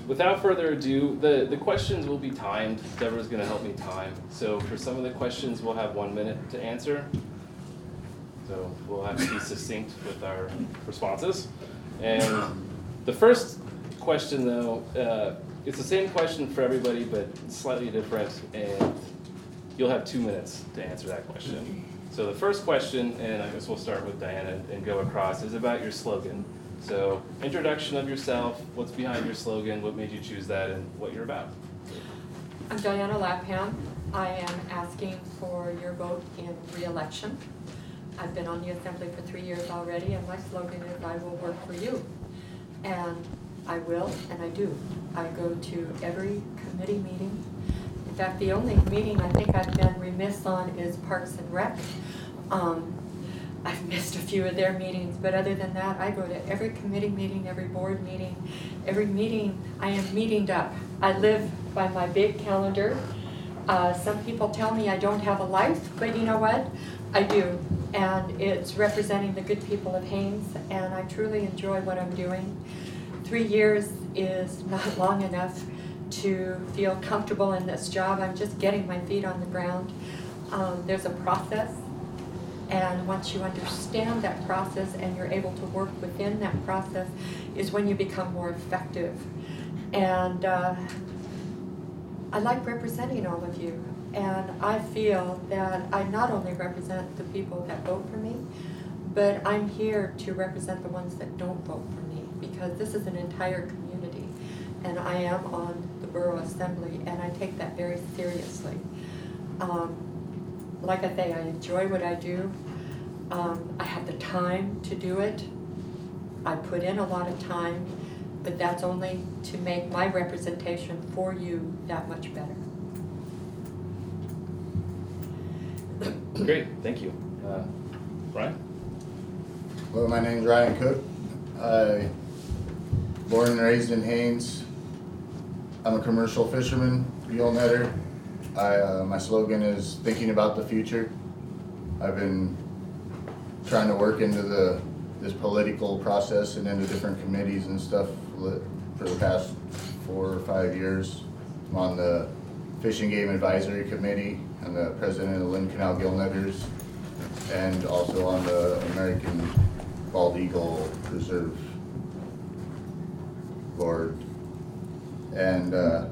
without further ado, the questions will be timed. Deborah's going to help me time. So for some of the questions, we'll have 1 minute to answer. So we'll have to be succinct with our responses. And the first question, though, it's the same question for everybody, but slightly different. And you'll have 2 minutes to answer that question. So the first question, and I guess we'll start with Diana and go across, is about your slogan. So introduction of yourself, what's behind your slogan, what made you choose that, and what you're about. I'm Diana Lapham. I am asking for your vote in re-election. I've been on the Assembly for 3 years already, and my slogan is, I will work for you. And I will, and I do. I go to every committee meeting. In fact, the only meeting I think I've been remiss on is Parks and Rec. I've missed a few of their meetings, but other than that, I go to every committee meeting, every board meeting, every meeting. I am meetinged up. I live by my big calendar. Some people tell me I don't have a life, but you know what? I do, and it's representing the good people of Haines, and I truly enjoy what I'm doing. 3 years is not long enough to feel comfortable in this job. I'm just getting my feet on the ground. There's a process. And once you understand that process and you're able to work within that process is when you become more effective. And I like representing all of you. And I feel that I not only represent the people that vote for me, but I'm here to represent the ones that don't vote for me, because this is an entire community. And I am on the Borough Assembly, and I take that very seriously. Like I say, I enjoy what I do. I have the time to do it. I put in a lot of time, but that's only to make my representation for you that much better. Great, thank you. Brian? Hello, my name is Ryan Cook. I born and raised in Haines. I'm a commercial fisherman, gill netter. My slogan is thinking about the future. I've been trying to work into this political process and into different committees and stuff for the past 4 or 5 years. I'm on the Fish and Game Advisory Committee. I'm the president of the Lynn Canal Gill Netters, and also on the American Bald Eagle Preserve Board. And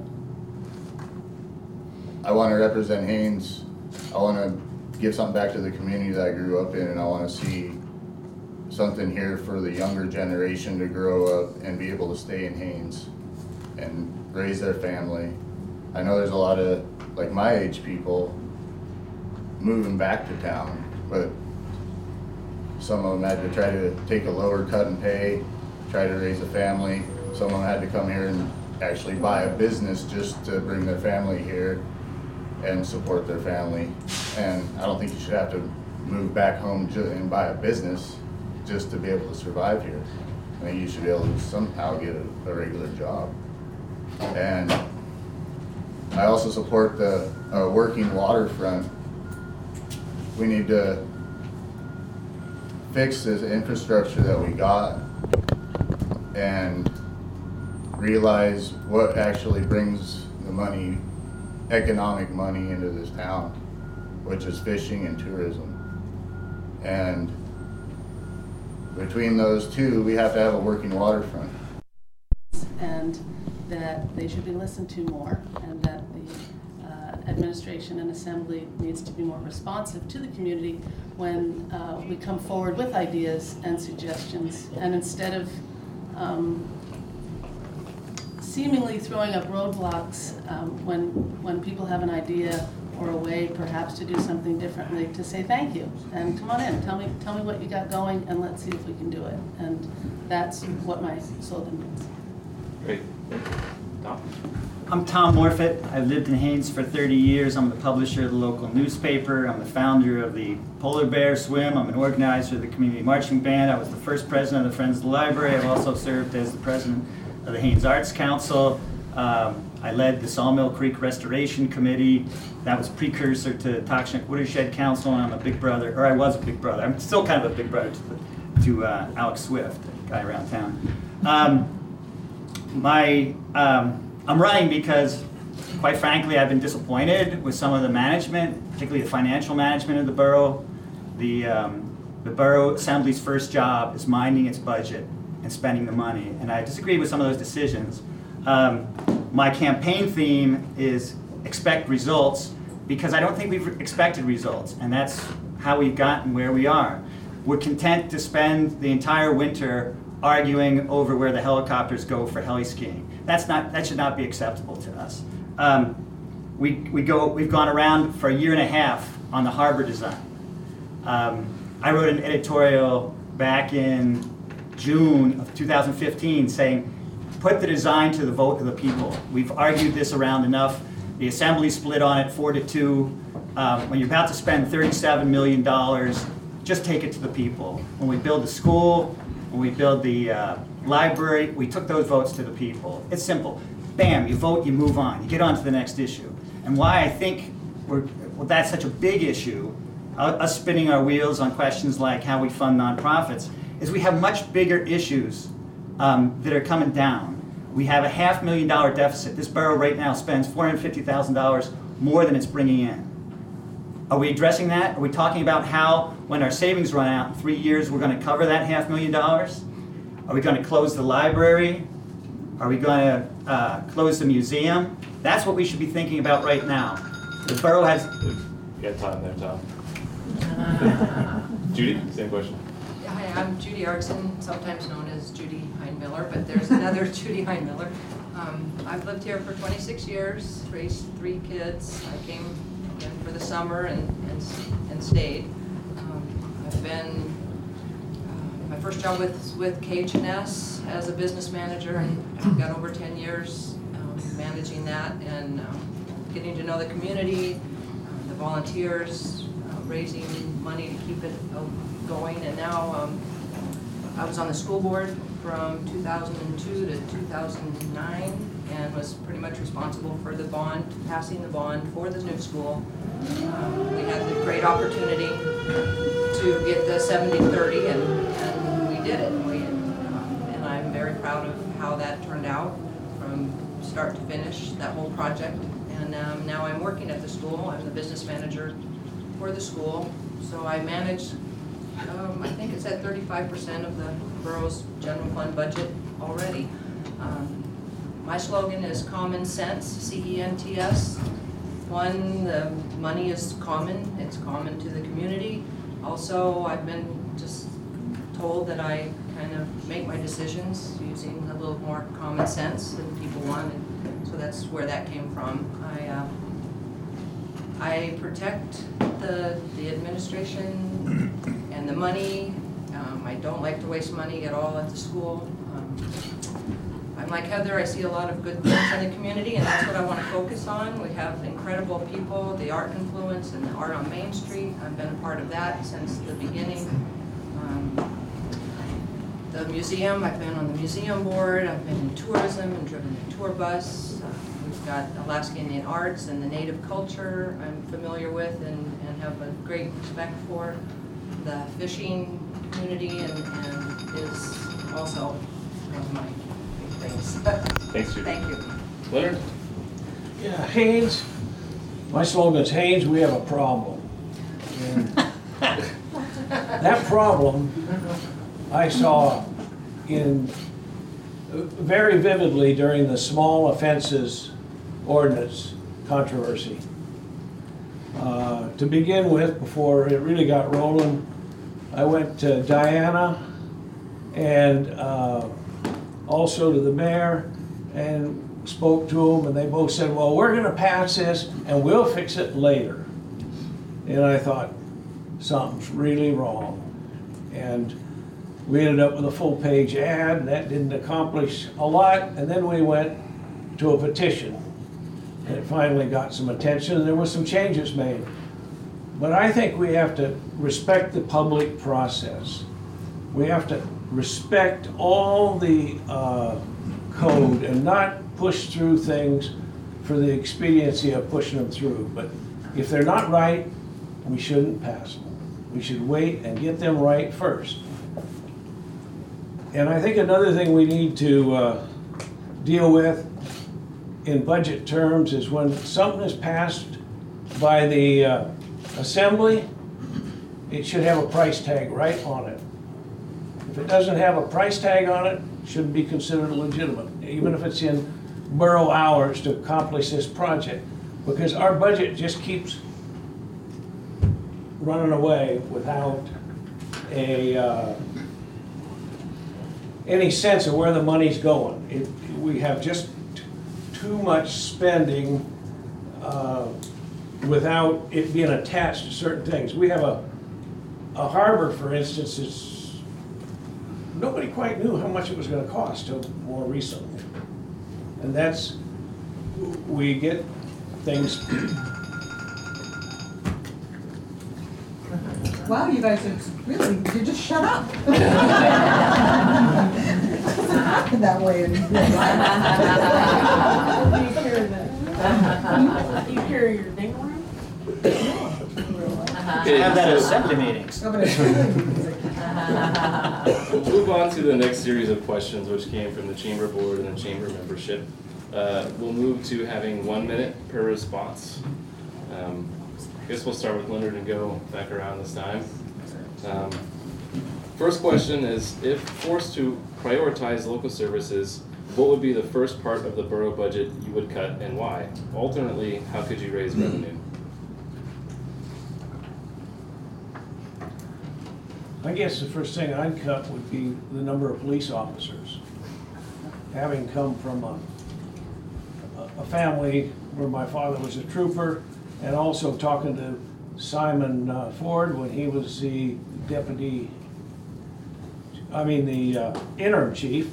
I want to represent Haines. I want to give something back to the community that I grew up in, and I want to see something here for the younger generation to grow up and be able to stay in Haines and raise their family. I know there's a lot of, like, my age people moving back to town, but some of them had to try to take a lower cut in pay, try to raise a family. Some of them had to come here and actually buy a business just to bring their family here and support their family. And I don't think you should have to move back home and buy a business just to be able to survive here. I think you should be able to somehow get a regular job. And I also support the working waterfront. We need to fix this infrastructure that we got and realize what actually brings the money, economic money, into this town, which is fishing and tourism. And between those two, we have to have a working waterfront. And that they should be listened to more, and that the administration and assembly needs to be more responsive to the community when we come forward with ideas and suggestions, and instead of seemingly throwing up roadblocks when people have an idea or a way perhaps to do something differently, to say thank you and come on in, tell me what you got going, and let's see if we can do it. And that's what my slogan means. Great. Tom? I'm Tom Morfitt. I've lived in Haines for 30 years. I'm the publisher of the local newspaper. I'm the founder of the Polar Bear Swim. I'm an organizer of the community marching band. I was the first president of the Friends of the Library. I've also served as the president of the Haines Arts Council. I led the Sawmill Creek Restoration Committee. That was precursor to Takshnak Watershed Council, and I'm a big brother, or I was a big brother. I'm still kind of a big brother to Alex Swift, a guy around town. I'm running because, quite frankly, I've been disappointed with some of the management, particularly the financial management of the borough. The Borough Assembly's first job is minding its budget and spending the money, and I disagree with some of those decisions. My campaign theme is expect results, because I don't think we've expected results, and that's how we've gotten where we are. We're content to spend the entire winter arguing over where the helicopters go for heli skiing. That should not be acceptable to us. We've gone around for a year and a half on the harbor design. I wrote an editorial back in June of 2015 saying, put the design to the vote of the people. We've argued this around enough. The Assembly split on it 4-2. When you're about to spend $37 million, just take it to the people. When we build the school, when we build the library, we took those votes to the people. It's simple. Bam, you vote, you move on. You get on to the next issue. And why I think that's such a big issue, us spinning our wheels on questions like how we fund nonprofits, is we have much bigger issues that are coming down. We have a $500,000 deficit. This borough right now spends $450,000 more than it's bringing in. Are we addressing that? Are we talking about how, when our savings run out in 3 years, we're going to cover that $500,000? Are we going to close the library? Are we going to close the museum? That's what we should be thinking about right now. The borough has... You got time there, Tom. Judy, same question. Hi, I'm Judy Artson, sometimes known as Judy Heinmiller, but there's another Judy Heinmiller. I've lived here for 26 years, raised 3 kids. I came in for the summer and stayed. I've been, my first job with KH&S as a business manager, and I've got over 10 years managing that and getting to know the community, the volunteers, raising money to keep it going. And now I was on the school board from 2002 to 2009 and was pretty much responsible for the bond, passing the bond for the new school. We had the great opportunity to get the 70-30 and we did it. And I'm very proud of how that turned out from start to finish, that whole project. And now I'm working at the school. I'm the business manager for the school. So I manage, I think it's at 35% of the borough's general fund budget already. My slogan is common sense, C-E-N-T-S. One, the money is common, it's common to the community. Also, I've been just told that I kind of make my decisions using a little more common sense than people want, and so that's where that came from. I protect the administration and the money. I don't like to waste money at all at the school. I'm like Heather, I see a lot of good things in the community, and that's what I want to focus on. We have incredible people, the Art Confluence and the Art on Main Street. I've been a part of that since the beginning. The museum, I've been on the museum board, I've been in tourism and driven a tour bus. We've got Alaska Indian arts and the native culture I'm familiar with and have a great respect for. The fishing community and is also one of my big things. Thanks, Judy. Thank you. Leonard? Yeah, Haynes, my slogan's Haynes, we have a problem. And that problem I saw very vividly during the small offenses ordinance controversy. To begin with, before it really got rolling, I went to Diana and also to the mayor and spoke to them, and they both said, well, we're going to pass this and we'll fix it later. And I thought, something's really wrong. And we ended up with a full-page ad, and that didn't accomplish a lot. And then we went to a petition, and it finally got some attention, and there were some changes made. But I think we have to respect the public process. We have to respect all the code and not push through things for the expediency of pushing them through. But if they're not right, we shouldn't pass them. We should wait and get them right first. And I think another thing we need to deal with in budget terms is when something is passed by the assembly, it should have a price tag right on it. If it doesn't have a price tag on it, it shouldn't be considered legitimate, even if it's in borough hours to accomplish this project. Because our budget just keeps running away without any sense of where the money's going. We have just too much spending without it being attached to certain things. We have a harbor, for instance, nobody quite knew how much it was going to cost till more recently. And that's, we get things. Wow, you guys are really, you just shut up. That way. You carry your name around? Okay, Have that at so assembly meetings. No, but it's really music. we'll move on to the next series of questions, which came from the chamber board and the chamber membership. We'll move to having 1 minute per response. I guess we'll start with Leonard and go back around this time. First question is, if forced to prioritize local services, what would be the first part of the borough budget you would cut and why? Alternately, how could you raise revenue? I guess the first thing I'd cut would be the number of police officers. Having come from a family where my father was a trooper, and also talking to Simon Ford when he was the interim chief.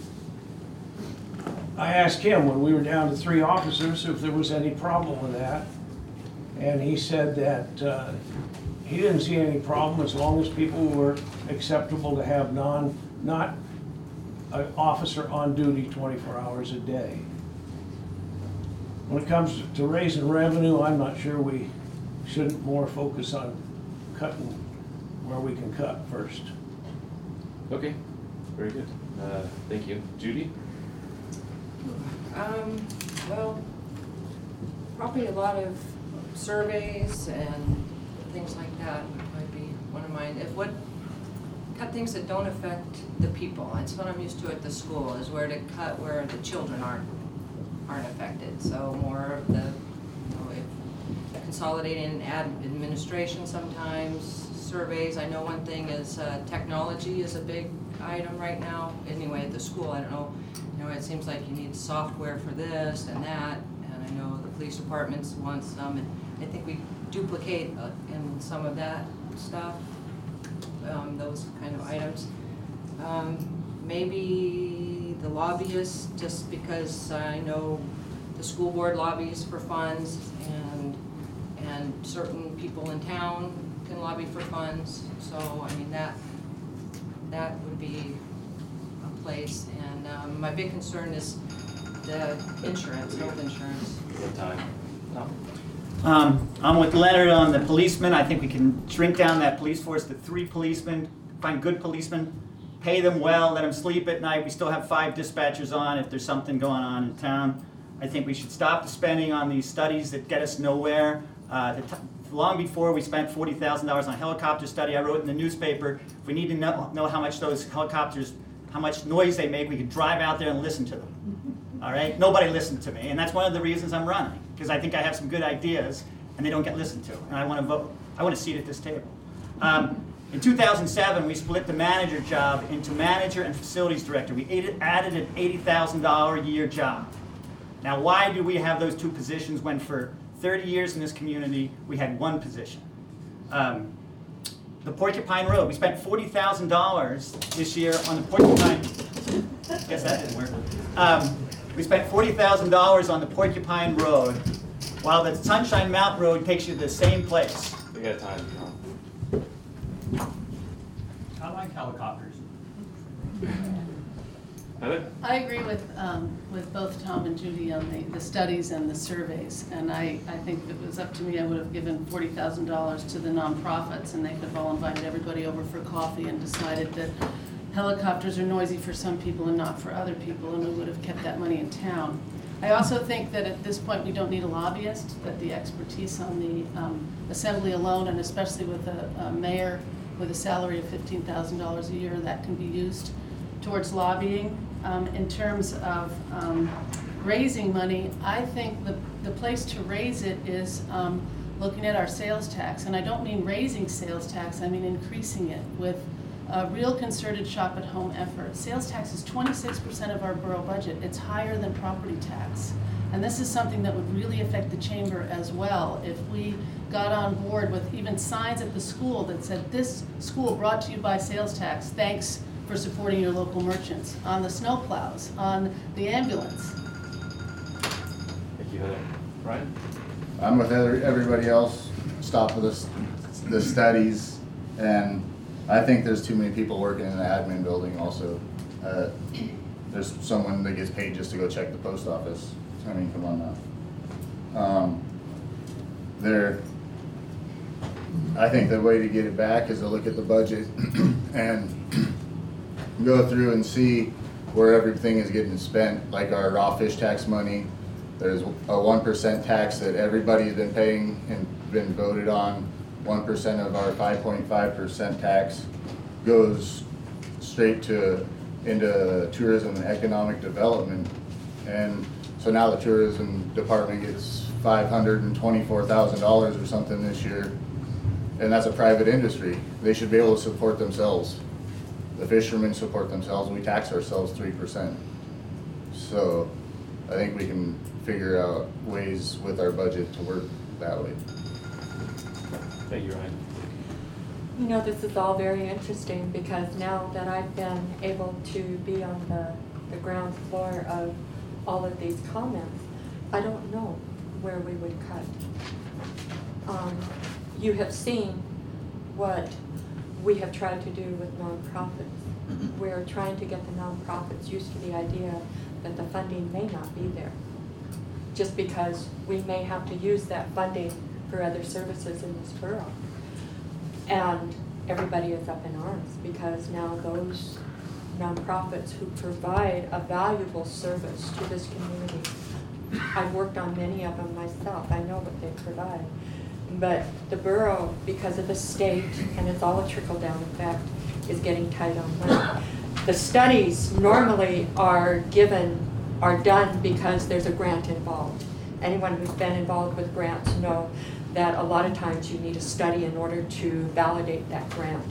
I asked him when we were down to 3 officers if there was any problem with that. And he said that he didn't see any problem as long as people were acceptable to have not an officer on duty 24 hours a day. When it comes to raising revenue, I'm not sure we shouldn't more focus on cutting where we can cut first. Okay, very good. Thank you. Judy? Well, probably a lot of surveys and things like that might be one of mine. Cut things that don't affect the people. That's what I'm used to at the school, is where to cut where the children aren't affected. So more of the, consolidating administration sometimes, surveys. I know one thing is technology is a big item right now. Anyway, at the school, I don't know, it seems like you need software for this and that, and I know the police departments want some, and I think we duplicate in some of that stuff, those kind of items. Maybe the lobbyists, just because I know the school board lobbies for funds, and certain people in town can lobby for funds. So I mean that would be a place. And my big concern is the insurance, health insurance. What time? No. I'm with Leonard on the policemen. I think we can shrink down that police force to 3 policemen, find good policemen, pay them well, let them sleep at night. We still have 5 dispatchers on if there's something going on in town. I think we should stop the spending on these studies that get us nowhere. Long before we spent $40,000 on a helicopter study, I wrote in the newspaper, if we need to know how much those helicopters, how much noise they make, we could drive out there and listen to them. All right? Nobody listened to me, and that's one of the reasons I'm running, because I think I have some good ideas, and they don't get listened to, and I want to vote. I want a seat at this table. In 2007, we split the manager job into manager and facilities director. We added an $80,000 a year job. Now, why do we have those 2 positions when for 30 years in this community, we had 1 position? The Porcupine Road, we spent $40,000 this year on the Porcupine, guess that didn't work. We spent $40,000 on the Porcupine Road, while the Sunshine Mountain Road takes you to the same place. We got time. I like helicopters. Heather? I agree with both Tom and Judy on the studies and the surveys. And I think if it was up to me, I would have given $40,000 to the nonprofits, and they could have all invited everybody over for coffee and decided that helicopters are noisy for some people and not for other people, and we would have kept that money in town. I also think that at this point, we don't need a lobbyist, that the expertise on the assembly alone, and especially with a mayor with a salary of $15,000 a year, that can be used towards lobbying. In terms of raising money, I think the place to raise it is looking at our sales tax. And I don't mean raising sales tax, I mean increasing it with a real concerted shop-at-home effort. Sales tax is 26% of our borough budget. It's higher than property tax. And this is something that would really affect the chamber as well. If we got on board with even signs at the school that said, "This school brought to you by sales tax, thanks for supporting your local merchants," on the snowplows, on the ambulance. Thank you, Heather. Ryan? I'm with everybody else, stop with the studies, and I think there's too many people working in the admin building also. There's someone that gets paid just to go check the post office. I mean, come on now. I think the way to get it back is to look at the budget and go through and see where everything is getting spent, like our raw fish tax money. There's a 1% tax that everybody's been paying and been voted on. 1% of our 5.5% tax goes straight into tourism and economic development. And so now the tourism department gets $524,000 or something this year. And that's a private industry. They should be able to support themselves. The fishermen support themselves. We tax ourselves 3%. So I think we can figure out ways with our budget to work that way. Thank you, Ryan. You know, this is all very interesting because now that I've been able to be on the ground floor of all of these comments, I don't know where we would cut. You have seen what we have tried to do with nonprofits. We're trying to get the nonprofits used to the idea that the funding may not be there, just because we may have to use that funding for other services in this borough. And everybody is up in arms because now those nonprofits who provide a valuable service to this community, I've worked on many of them myself, I know what they provide. But the borough, because of the state, and it's all a trickle-down effect, is getting tight on money. The studies normally are done because there's a grant involved. Anyone who's been involved with grants know that a lot of times you need a study in order to validate that grant.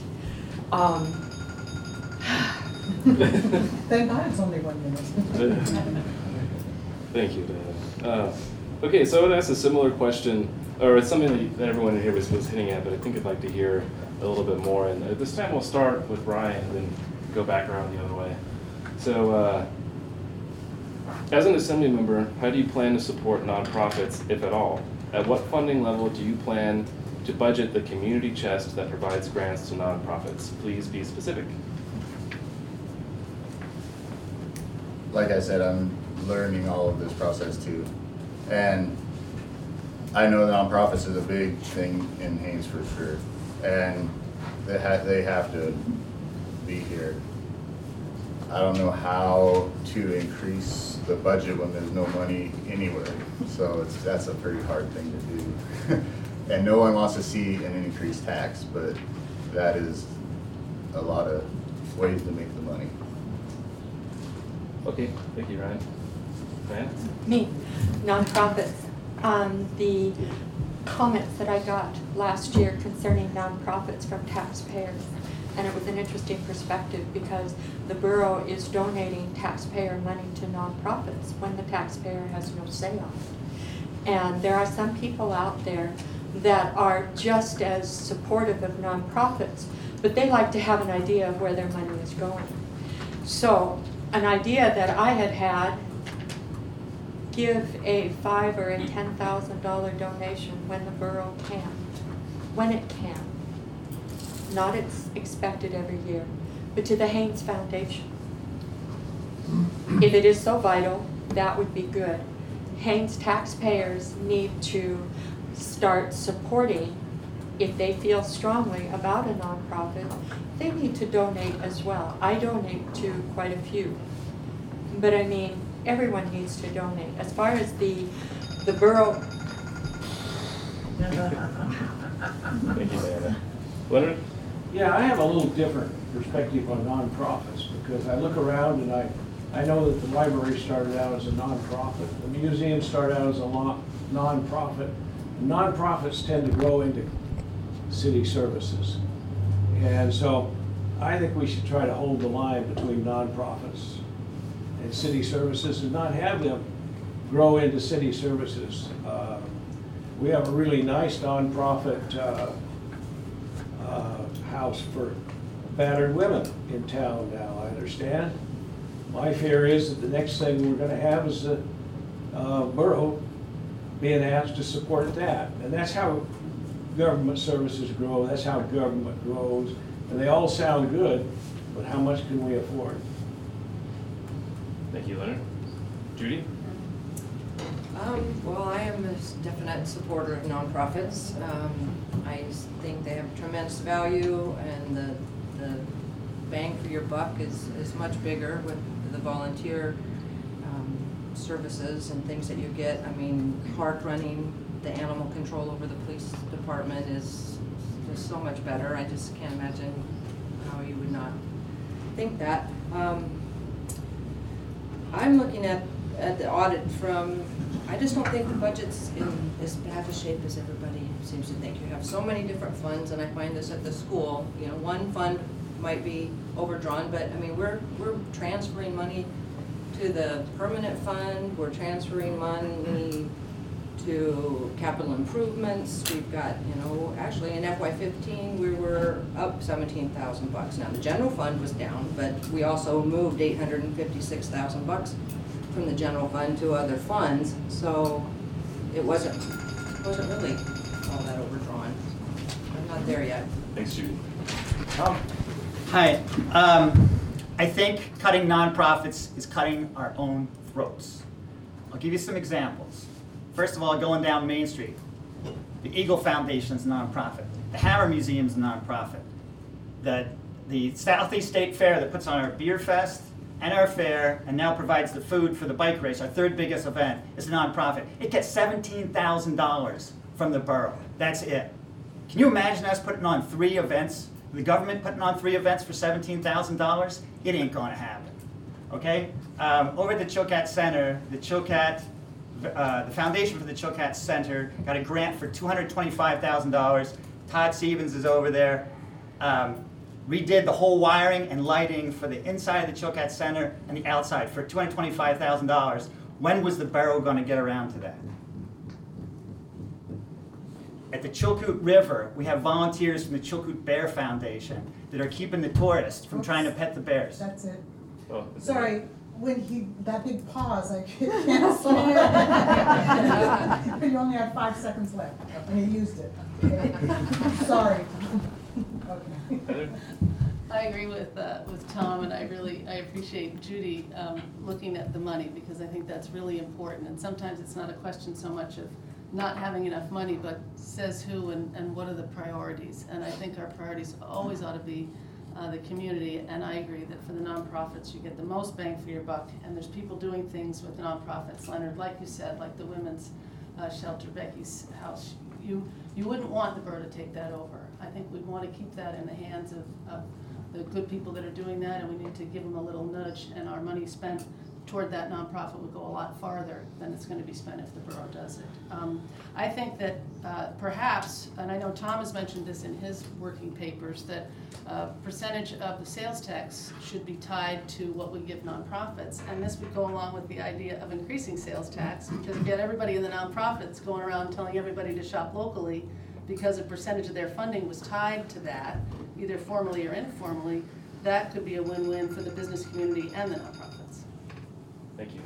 Thank God it's only 1 minute. Thank you, Diana. Okay, so I would ask a similar question, or it's something that everyone here was hitting at, but I think I'd like to hear a little bit more. And this time we'll start with Ryan and then go back around the other way. So, as an assembly member, how do you plan to support nonprofits, if at all? At what funding level do you plan to budget the community chest that provides grants to nonprofits? Please be specific. Like I said, I'm learning all of this process too. And I know nonprofits is a big thing in Haines for sure. And they have to be here. I don't know how to increase the budget when there's no money anywhere. So that's a pretty hard thing to do. And no one wants to see an increased tax, but that is a lot of ways to make the money. Okay, thank you, Ryan. Diana? Me, nonprofits. The comments that I got last year concerning nonprofits from taxpayers, and it was an interesting perspective because the borough is donating taxpayer money to nonprofits when the taxpayer has no say on it. And there are some people out there that are just as supportive of nonprofits, but they like to have an idea of where their money is going. So an idea that I had, give a $5,000 or a $10,000 donation when the borough can, when it can. Not it's expected every year, but to the Haines Foundation. If it is so vital, that would be good. Haines taxpayers need to start supporting if they feel strongly about a nonprofit, they need to donate as well. I donate to quite a few. But I mean, everyone needs to donate. As far as the borough, Thank you, Diana. Leonard? Yeah, I have a little different perspective on nonprofits because I look around and I know that the library started out as a nonprofit. The museum started out as a nonprofit. Nonprofits tend to grow into city services. And so I think we should try to hold the line between nonprofits and city services and not have them grow into city services. We have a really nice nonprofit house for battered women in town now, I understand. My fear is that the next thing we're gonna have is the borough being asked to support that. And that's how government services grow, that's how government grows. And they all sound good, but how much can we afford? Thank you, Leonard. Judy? Well, I am a definite supporter of nonprofits. I think they have tremendous value, and the bang for your buck is much bigger with the volunteer services and things that you get. I mean, park running, the animal control over the police department is just so much better. I just can't imagine how you would not think that. I'm looking at the audit from, I just don't think the budget's in as bad a shape as everybody seems to think. You have so many different funds, and I find this at the school. You know, one fund might be overdrawn, but I mean, we're transferring money to the permanent fund. We're transferring money to capital improvements. We've got, you know, actually in FY15 we were up $17,000. Now the general fund was down, but we also moved $856,000 from the general fund to other funds, so it wasn't really all that overdrawn. I'm not there yet. Thanks, Judy. Tom? Hi. I think cutting nonprofits is cutting our own throats. I'll give you some examples. First of all, going down Main Street, the Eagle Foundation is a nonprofit. The Hammer Museum is a nonprofit. The Southeast State Fair that puts on our beer fest and our fair and now provides the food for the bike race, our third biggest event, is a nonprofit. It gets $17,000 from the borough. That's it. Can you imagine us putting on 3 events, the government putting on 3 events for $17,000? It ain't gonna happen, okay? Over at the Chilkat Center, the Foundation for the Chilkat Center got a grant for $225,000. Todd Stevens is over there. Redid the whole wiring and lighting for the inside of the Chilkat Center and the outside for $225,000. When was the borough going to get around to that? At the Chilkoot River, we have volunteers from the Chilkoot Bear Foundation that are keeping the tourists from trying to pet the bears. That's it. Oh, Sorry, when that big pause, I can't stop. You only had 5 seconds left, and you used it. Sorry. Okay. I agree with Tom, and I appreciate Judy looking at the money, because I think that's really important. And sometimes it's not a question so much of not having enough money, but says who and what are the priorities. And I think our priorities always ought to be the community, and I agree that for the nonprofits you get the most bang for your buck, and there's people doing things with nonprofits, Leonard, like you said, like the women's shelter, Becky's house. You wouldn't want the borough to take that over. I think we'd want to keep that in the hands of the good people that are doing that, and we need to give them a little nudge, and our money spent toward that nonprofit would go a lot farther than it's going to be spent if the borough does it. I think that perhaps, and I know Tom has mentioned this in his working papers, that percentage of the sales tax should be tied to what we give nonprofits, and this would go along with the idea of increasing sales tax, because again, everybody in the nonprofits going around telling everybody to shop locally because a percentage of their funding was tied to that, either formally or informally. That could be a win-win for the business community and the nonprofits. Thank you.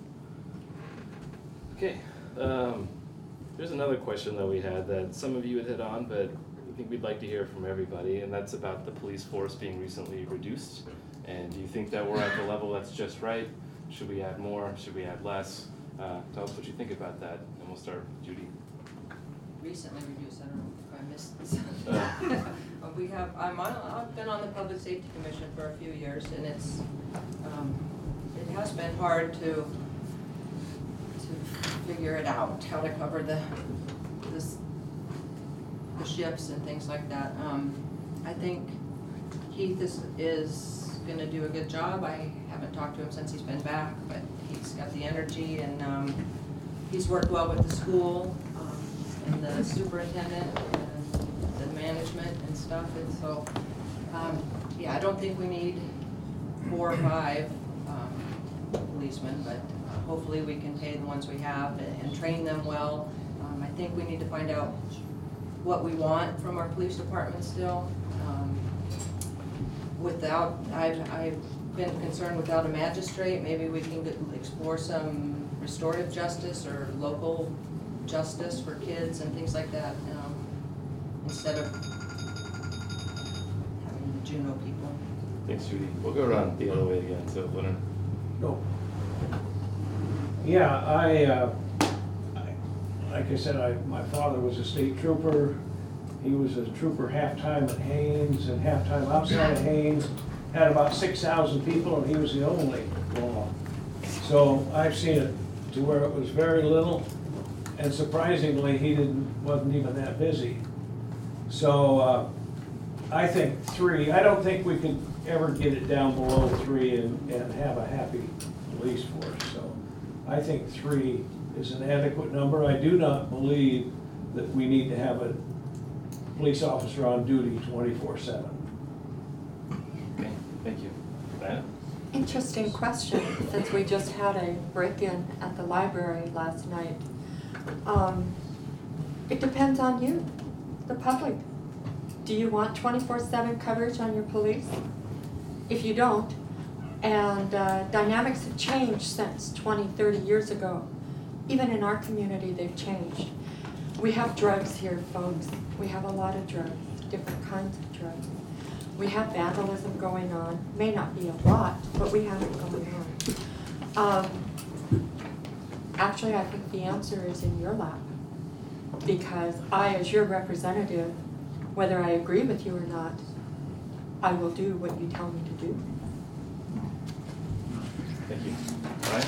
Okay, there's another question that we had that some of you had hit on, but I think we'd like to hear from everybody, and that's about the police force being recently reduced. And do you think that we're at the level that's just right? Should we add more? Should we add less? Tell us what you think about that, and we'll start with Judy. recently reduced, I don't know if I missed this. I've been on the Public Safety Commission for a few years, and it has been hard to figure it out, how to cover the shifts and things like that. I think Keith is gonna do a good job. I haven't talked to him since he's been back, but he's got the energy, and he's worked well with the school, and the superintendent, and the management and stuff, and so, yeah, I don't think we need 4 or 5 policemen, but hopefully we can pay the ones we have and train them well. I think we need to find out what we want from our police department still. I've been concerned without a magistrate, maybe we can explore some restorative justice or local justice for kids and things like that, instead of having the Juneau people. Thanks, Judy. We'll go around the other way again, so Leonard. No. Yeah, like I said, my father was a state trooper. He was a trooper half-time at Haines and half-time outside of Haines. Had about 6,000 people, and he was the only law. So I've seen it to where it was very little, and surprisingly, he wasn't even that busy. So I think 3. I don't think we could ever get it down below 3 and have a happy police force. So I think 3 is an adequate number. I do not believe that we need to have a police officer on duty 24/7. Okay, thank you. Diana? Interesting question, since we just had a break-in at the library last night. It depends on you, the public. Do you want 24/7 coverage on your police? If you don't, and dynamics have changed since 20, 30 years ago. Even in our community, they've changed. We have drugs here, folks. We have a lot of drugs, different kinds of drugs. We have vandalism going on. May not be a lot, but we have it going on. Actually, I think the answer is in your lap. Because I, as your representative, whether I agree with you or not, I will do what you tell me to do. Thank you. Brian?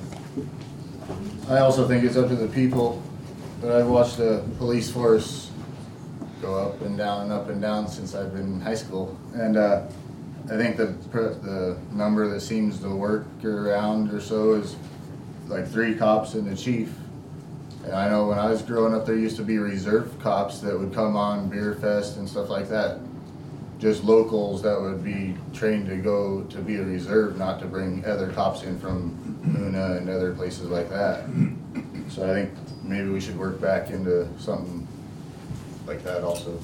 I also think it's up to the people, but I've watched the police force go up and down since I've been in high school. And I think the number that seems to work around or so is like 3 cops and the chief. And I know when I was growing up, there used to be reserve cops that would come on Beer Fest and stuff like that. Just locals that would be trained to go to be a reserve, not to bring other cops in from Una and other places like that. So I think maybe we should work back into something like that also.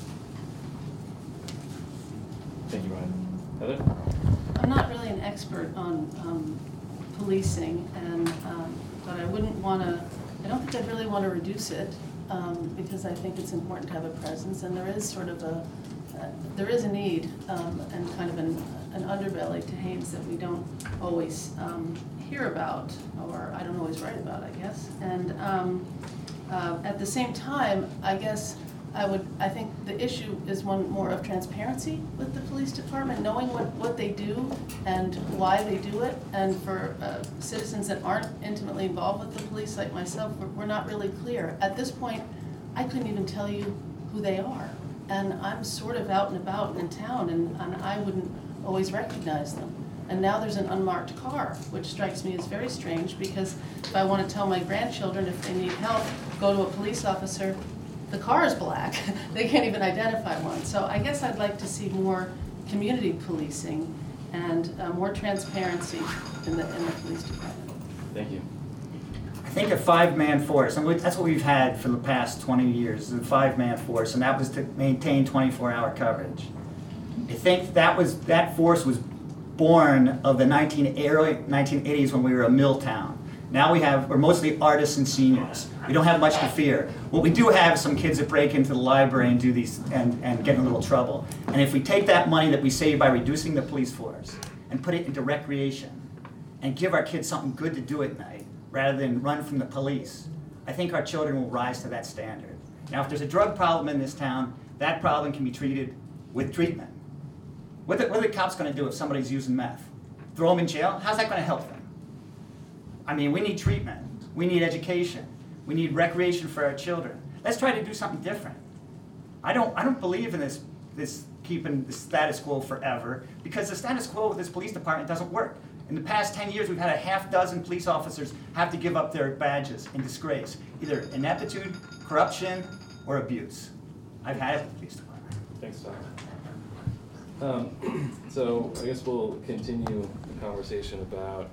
Thank you, Brian. Heather? I'm not really an expert on policing, and but I wouldn't want to. I don't think I'd really want to reduce it because I think it's important to have a presence, and there is sort of there is a need and kind of an underbelly to Haines that we don't always hear about, or I don't always write about, I guess. And at the same time, I guess I think the issue is one more of transparency with the police department, knowing what they do and why they do it. And for citizens that aren't intimately involved with the police, like myself, we're not really clear. At this point, I couldn't even tell you who they are. And I'm sort of out and about in town, and I wouldn't always recognize them. And now there's an unmarked car, which strikes me as very strange, because if I want to tell my grandchildren if they need help, go to a police officer, the car is black. They can't even identify one. So I guess I'd like to see more community policing and more transparency in the police department. Thank you. I think a 5-man force, and that's what we've had for the past 20 years, a 5-man force, and that was to maintain 24-hour coverage. I think that force was born of the early 1980s when we were a mill town. Now we're mostly artists and seniors. We don't have much to fear. What we do have is some kids that break into the library and do these and get in a little trouble. And if we take that money that we save by reducing the police force and put it into recreation and give our kids something good to do at night rather than run from the police, I think our children will rise to that standard. Now, if there's a drug problem in this town, that problem can be treated with treatment. What are the cops gonna do if somebody's using meth? Throw them in jail? How's that gonna help them? I mean, we need treatment, we need education, we need recreation for our children. Let's try to do something different. I don't believe in this keeping the status quo forever, because the status quo with this police department doesn't work. In the past 10 years, we've had a half dozen police officers have to give up their badges in disgrace, either ineptitude, corruption, or abuse. I've had it with the police department. Thanks, Tom. So I guess we'll continue the conversation about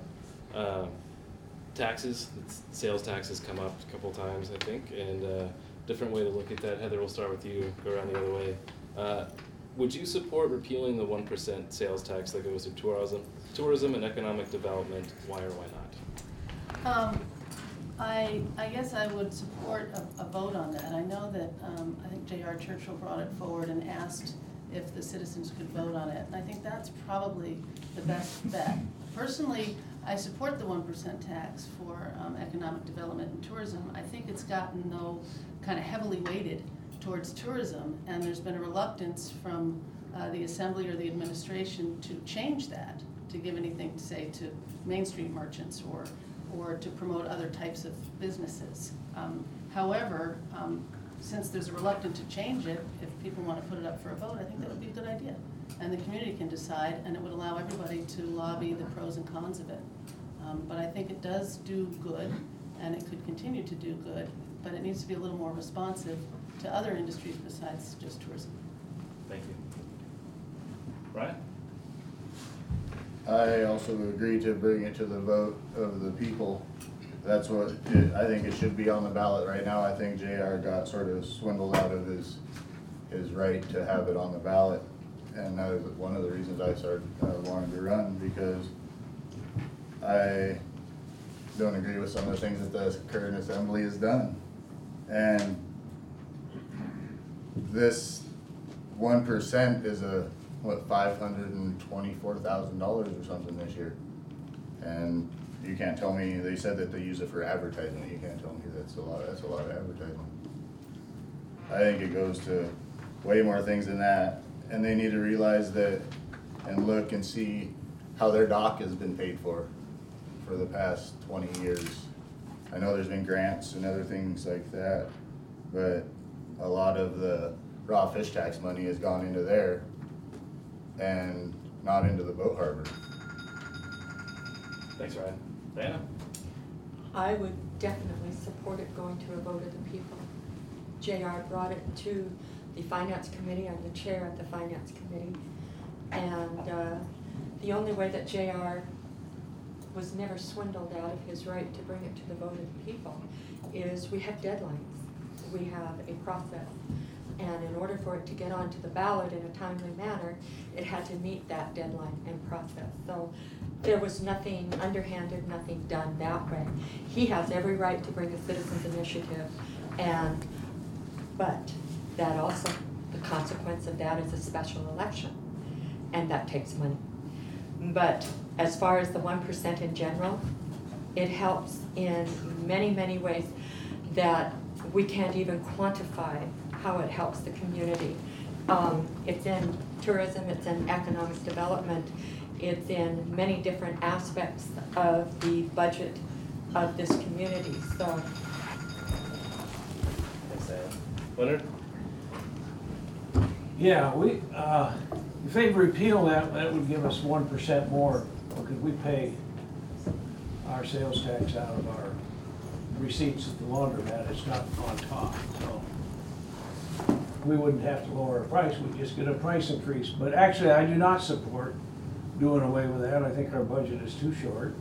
taxes. Sales taxes come up a couple times, I think, and different way to look at that. Heather, we'll start with you, go around the other way. Would you support repealing the 1% sales tax that goes to tourism and economic development? Why or why not? I guess I would support a vote on that. I know that, I think J.R. Churchill brought it forward and asked if the citizens could vote on it. And I think that's probably the best bet. Personally, I support the 1% tax for economic development and tourism. I think it's gotten, though, kind of heavily weighted towards tourism, and there's been a reluctance from the assembly or the administration to change that, to give anything, say, to Main Street merchants or to promote other types of businesses. However, since there's a reluctance to change it, if people want to put it up for a vote, I think that would be a good idea. And the community can decide, and it would allow everybody to lobby the pros and cons of it. But I think it does do good, and it could continue to do good, but it needs to be a little more responsive to other industries besides just tourism. Thank you. Brian? I also agree to bring it to the vote of the people. That's what, I think it should be on the ballot right now. I think JR got sort of swindled out of his right to have it on the ballot. And that is one of the reasons I wanted to run, because I don't agree with some of the things that the current assembly has done. And this 1% is $524,000 or something this year. And you can't tell me, they said that they use it for advertising. You can't tell me that's a lot of advertising. I think it goes to way more things than that. And they need to realize that and look and see how their dock has been paid for the past 20 years. I know there's been grants and other things like that, but a lot of the raw fish tax money has gone into there and not into the boat harbor. Thanks, Ryan. Diana? I would definitely support it going to a vote of the people. JR brought it to the Finance Committee. I'm the chair of the Finance Committee. And the only way that JR was never swindled out of his right to bring it to the vote of the people is we have deadlines. We have a process. And in order for it to get onto the ballot in a timely manner, it had to meet that deadline and process. So there was nothing underhanded, nothing done that way. He has every right to bring a citizens initiative, but that also, the consequence of that is a special election, and that takes money. But as far as the 1% in general, it helps in many, many ways that we can't even quantify how it helps the community. It's in tourism, it's in economic development, it's in many different aspects of the budget of this community, so. Thanks, Diana. Leonard? Yeah, if they repeal that would give us 1% more, because we pay our sales tax out of our receipts at the laundromat. It's not on top, so we wouldn't have to lower our price, we'd just get a price increase. But actually, I do not support doing away with that. I think our budget is too short.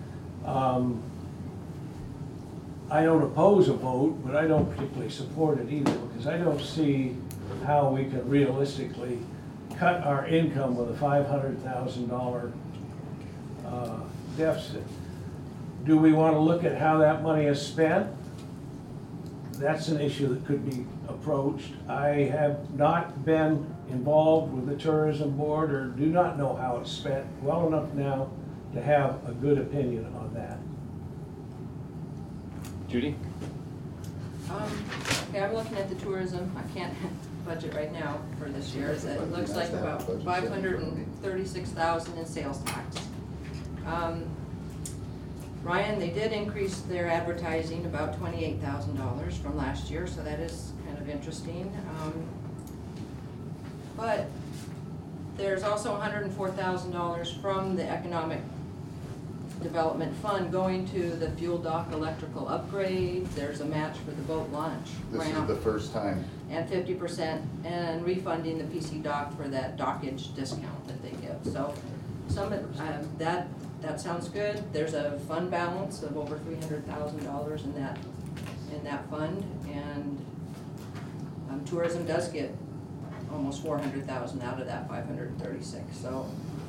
I don't oppose a vote, but I don't particularly support it either, because I don't see how we can realistically cut our income with a $500,000 deficit. Do we want to look at how that money is spent? That's an issue that could be approached. I have not been involved with the tourism board or do not know how it's spent well enough now to have a good opinion on that. Judy? Okay, I'm looking at the tourism, I can't budget right now for this year, it looks like about 536,000 in sales tax. Ryan, they did increase their advertising about $28,000 from last year, so that is kind of interesting. But there's also $104,000 from the Economic Development Fund going to the fuel dock electrical upgrade. There's a match for the boat launch This is ramp the first time. and 50% and refunding the PC dock for that dockage discount that they give. So some of that sounds good. There's a fund balance of over $300,000 in that fund, and tourism does get almost 400,000 out of that 536. So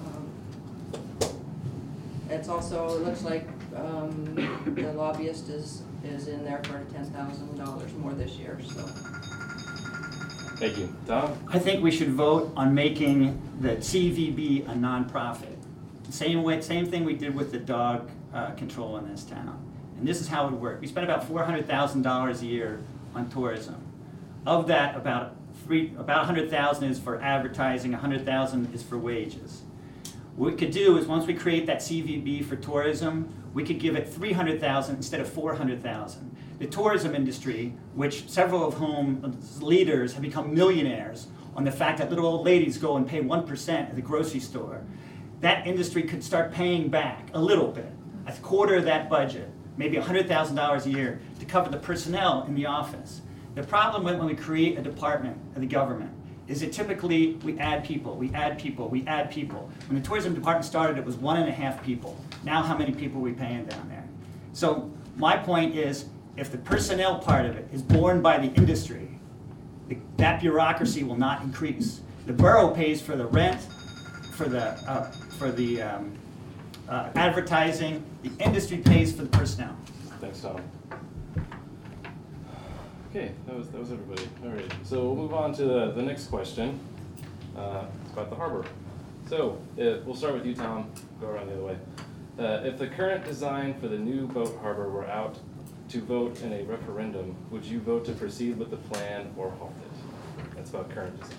it's also, it looks like the lobbyist is in there for $10,000 more this year. So Thank you. Tom? I think we should vote on making the CVB a nonprofit. Same thing we did with the dog control in this town. And this is how it would work. We spend about $400,000 a year on tourism. Of that, about 100,000 is for advertising, 100,000 is for wages. What we could do is, once we create that CVB for tourism, we could give it 300,000 instead of 400,000. The tourism industry, which several of whom leaders have become millionaires on the fact that little old ladies go and pay 1% at the grocery store, that industry could start paying back a little bit, a quarter of that budget, maybe $100,000 a year, to cover the personnel in the office. The problem when we create a department of the government is that typically we add people, we add people, we add people. When the tourism department started, it was 1.5 people. Now how many people are we paying down there? So my point is, if the personnel part of it is borne by the industry, that bureaucracy will not increase. The borough pays for the rent, for the advertising, the industry pays for the personnel. Thanks, Tom. Okay, that was everybody. All right, so we'll move on to the next question. It's about the harbor. So we'll start with you, Tom. Go around the other way. If the current design for the new boat harbor were out to vote in a referendum, would you vote to proceed with the plan or halt it? That's about current design.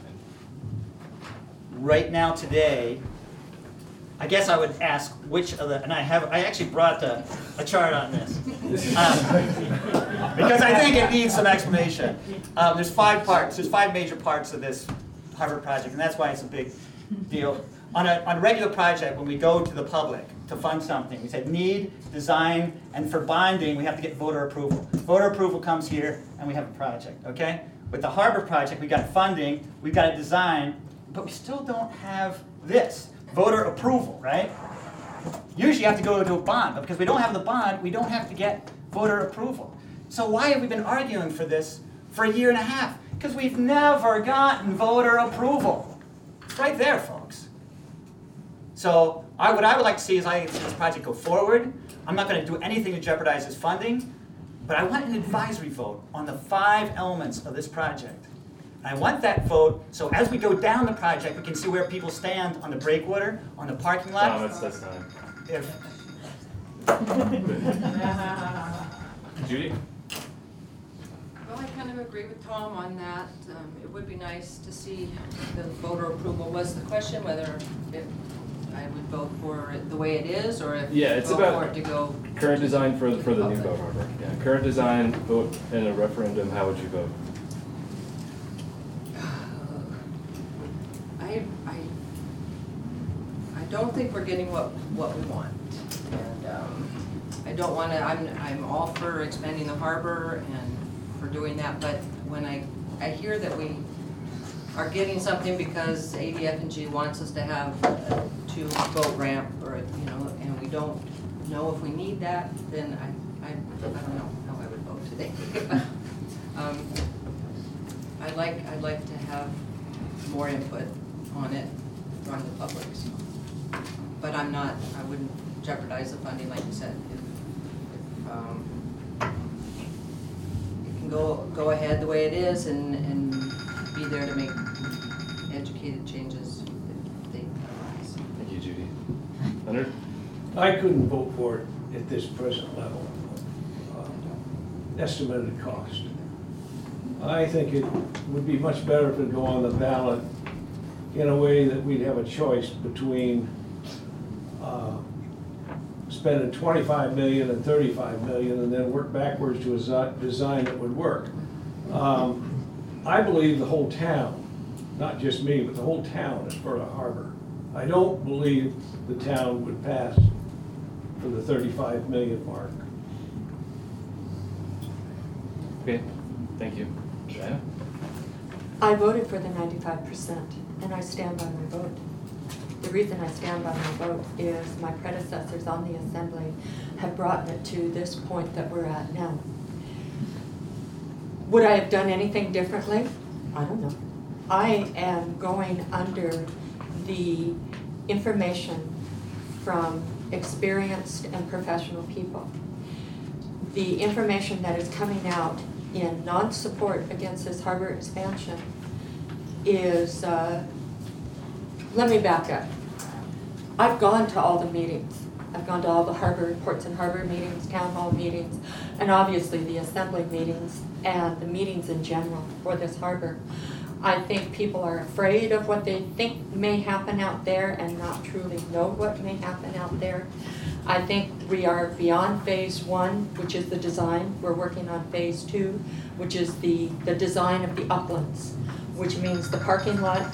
Right now, today, I guess I would ask which of the, and I actually brought a chart on this. Because I think it needs some explanation. There's 5 parts, there's 5 major parts of this harbor project, and that's why it's a big deal. On a regular project, when we go to the public to fund something, we said need, design, and for bonding, we have to get voter approval. Voter approval comes here, and we have a project, okay? With the harbor project, we got funding, we got a design, but we still don't have this, voter approval, right? Usually you have to go to a bond, but because we don't have the bond, we don't have to get voter approval. So why have we been arguing for this for 1.5 years? Because we've never gotten voter approval. It's right there, folks. So what I would like to see is this project go forward. I'm not going to do anything to jeopardize this funding, but I want an advisory vote on the 5 elements of this project. I want that vote, so as we go down the project, we can see where people stand on the breakwater, on the parking lot. No, that's time. Judy? well, I kind of agree with Tom on that. It would be nice to see the voter approval. Was the question whether I would vote for it the way it is, or if Yeah, it's vote about for it to go current design for the new Okay. boat harbor. Yeah, current design, vote in a referendum, how would you vote? I don't think we're getting what we want, and I don't want to. I'm all for expanding the harbor and for doing that, but when I hear that we are getting something because ADF&G wants us to have a 2-boat ramp, or and we don't know if we need that, then I don't know how I would vote today. I'd like to have more input on it from the public. So. But I wouldn't jeopardize the funding, like you said. If it can go ahead the way it is and be there to make educated changes if they arise. Thank you, Judy. Leonard? I couldn't vote for it at this present level. Estimated cost. I think it would be much better if it go on the ballot in a way that we'd have a choice between spending 25 million and 35 million and then work backwards to a design that would work. I believe the whole town, not just me, but the whole town is for the harbor. I don't believe the town would pass for the 35 million mark. Okay, thank you. Diana? I voted for the 95%, and I stand by my vote. The reason I stand by my vote is my predecessors on the assembly have brought it to this point that we're at now. Would I have done anything differently? I don't know. I am going under the information from experienced and professional people. The information that is coming out in non-support against this harbor expansion is, let me back up. I've gone to all the meetings. I've gone to all the harbor, ports and harbor meetings, town hall meetings, and obviously the assembly meetings and the meetings in general for this harbor. I think people are afraid of what they think may happen out there and not truly know what may happen out there. I think we are beyond phase 1, which is the design. We're working on phase 2, which is the design of the uplands, which means the parking lot.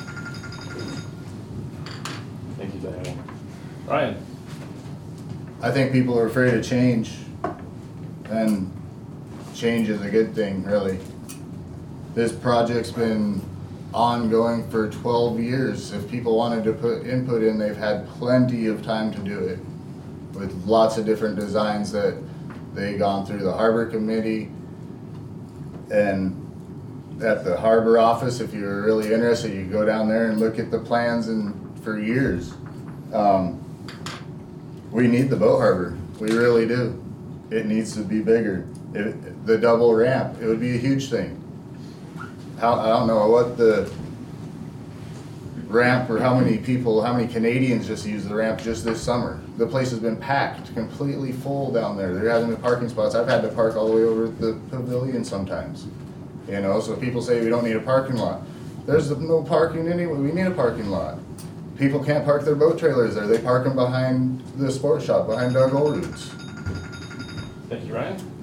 Thank you, Diana. Ryan? I think people are afraid of change, and change is a good thing, really. This project's been ongoing for 12 years. If people wanted to put input in, they've had plenty of time to do it, with lots of different designs that they've gone through the harbor committee and at the harbor office. If you're really interested, you go down there and look at the plans, and for years. We need the boat harbor, we really do. It needs to be bigger. The double ramp, it would be a huge thing. I don't know what the ramp or how many Canadians just use the ramp just this summer. The place has been packed, completely full down there. They're having the parking spots. I've had to park all the way over at the pavilion sometimes. You know, so people say we don't need a parking lot. There's no parking anyway, we need a parking lot. People can't park their boat trailers there. They park them behind the sports shop, behind Doug Oldroot's. Thank you, Ryan.